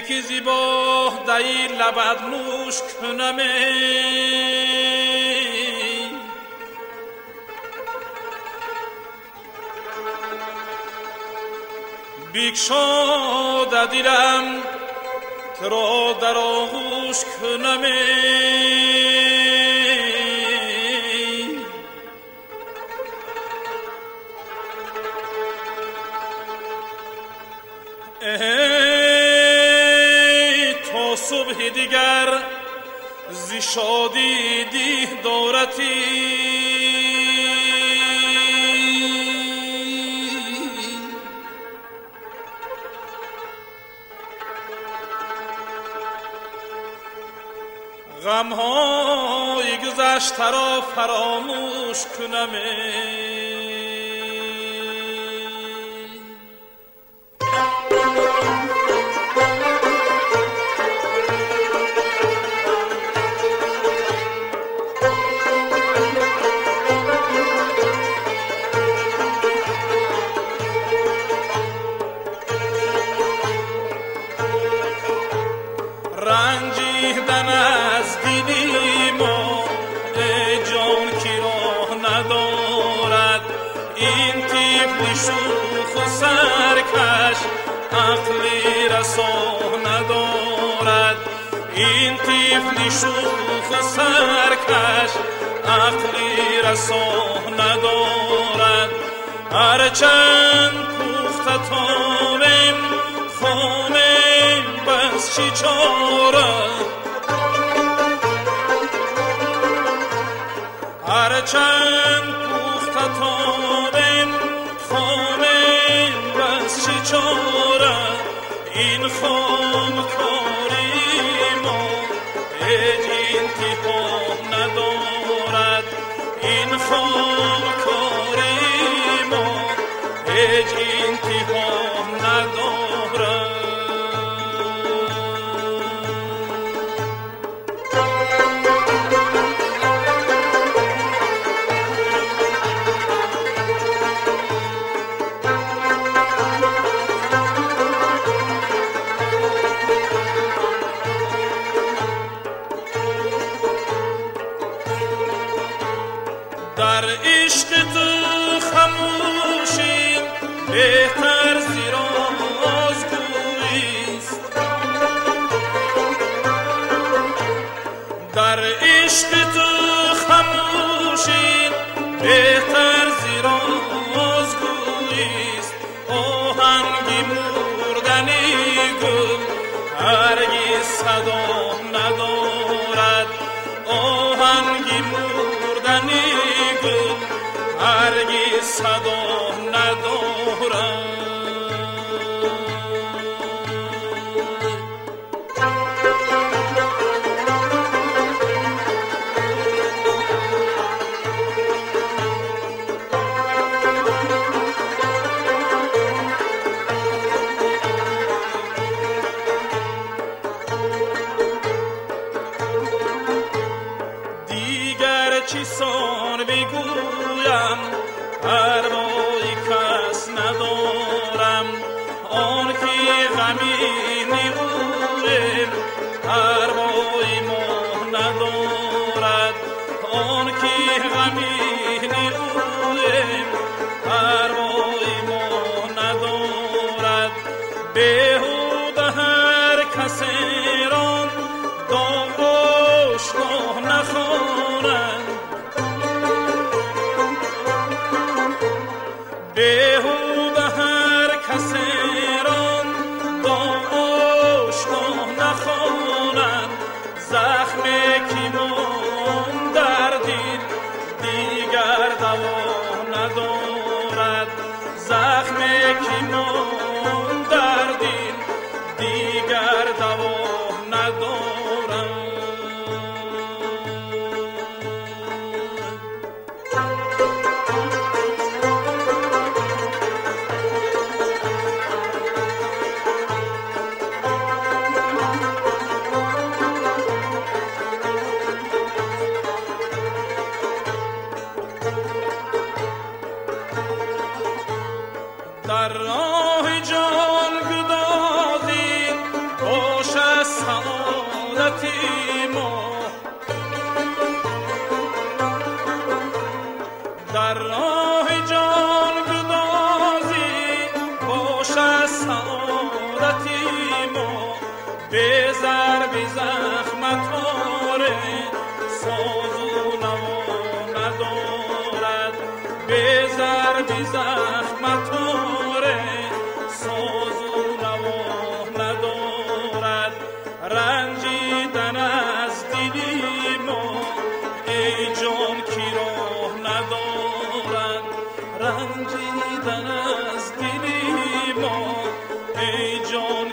کی زیبا دایی لبت نوش کنمه بیکشاد دیرم ترا در آغوش کنمه صبح دیگر زی شادی دی دارتی غم‌های گذشته را فراموش کنمه رنجیدن از دیدی ما ای جان کی راه ندارد این طفل شوخ و سرکش عقلی رسا ندارد این طفل شوخ و سرکش عقلی رسا ندارد هرچند پخته تامیم خامیم بس چی چاره هرچند پخته تامیم خامیم بس چی چاره این خام کاری ما هیچ انتها ندارد این خام کاری ما هیچ انتها ندارد در عشق تو خموشی بهتر زی رازگوییست در عشق تو خموشی بهتر زی رازگوییست آهنگی مردنی گل هرگز صدا ندارد آهنگی مردنی گل هرگز صدا ندارد چیسان بگویم پروای کس ندارم آن که غمی نیرویم پروای ما ندارد آن که غمی نیرویم پروای ما ندارد بیهوده هر کسی را داغ آشنا نخواند بیهوده هر کسی را داغ آشنا نخواند زخمی که من در دل دیگر دوا ندارد زخمی که من در دل دیگر دوا ندارد در بی زحمتاره ساز و نوا ندارد رنجیدن از دلی ما ای جان کی راه ندارد رنجیدن از دلی ما ای جان